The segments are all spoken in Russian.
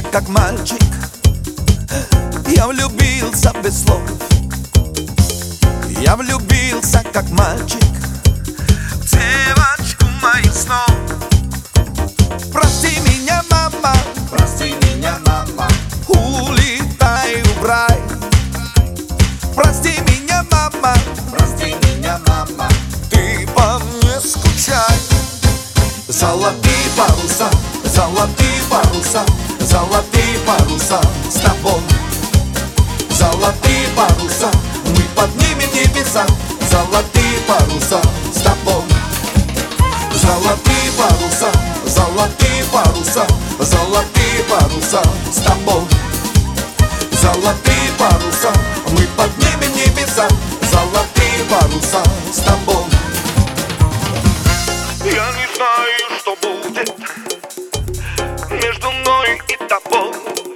как мальчик. Я влюбился без слов. Я влюбился, как мальчик, в девочку моих снов. Прости меня, мама, Прости меня, мама, улетай в рай. Прости меня, мама, прости меня, мама. ты по мне скучай. Золотые паруса, золотые паруса, золотые паруса с тобой. Золотые паруса, мы поднимем небеса. Золотые паруса с тобой. Золотые паруса, золотые паруса, золотые паруса с тобой. Золотые паруса, мы поднимем небеса. Золотые паруса с тобой. Я не знаю, что будет между мной и тобой,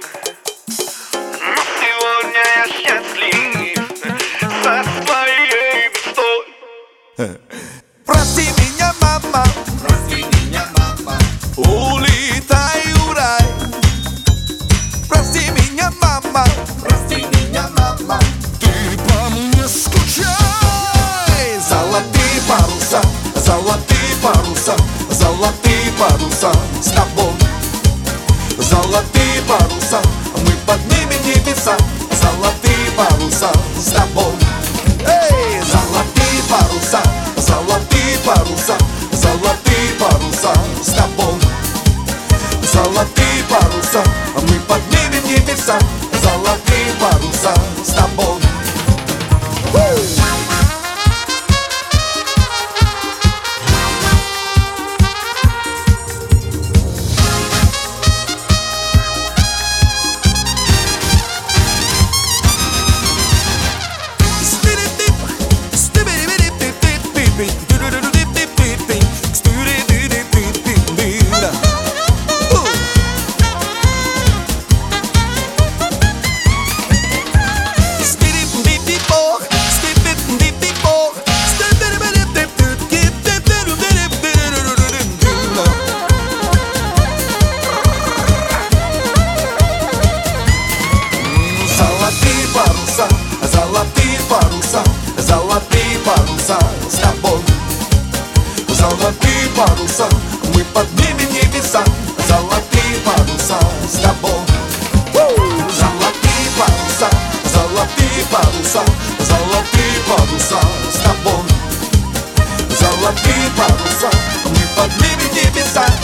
но сегодня я счастлив со своей мечтой. Прости меня, мама, Прости меня, мама, улетай в рай. Прости меня, мама, прости меня, мама. ты по мне скучай. Золотые паруса, золотые паруса, золотые паруса с тобой. Золотые паруса, мы поднимем небеса. Золотые паруса с тобой. Эй! Золотые паруса, золотые паруса, золотые паруса с тобой. Золотые паруса, мы поднимем небеса. Золотые паруса с тобой. Золотые паруса, золотые паруса, золотые паруса с тобой. Золотые паруса, мы поднимем небеса. Золотые паруса с тобой. Золотые паруса, золотые паруса, золотые паруса с тобой. Золотые паруса, мы поднимем небеса.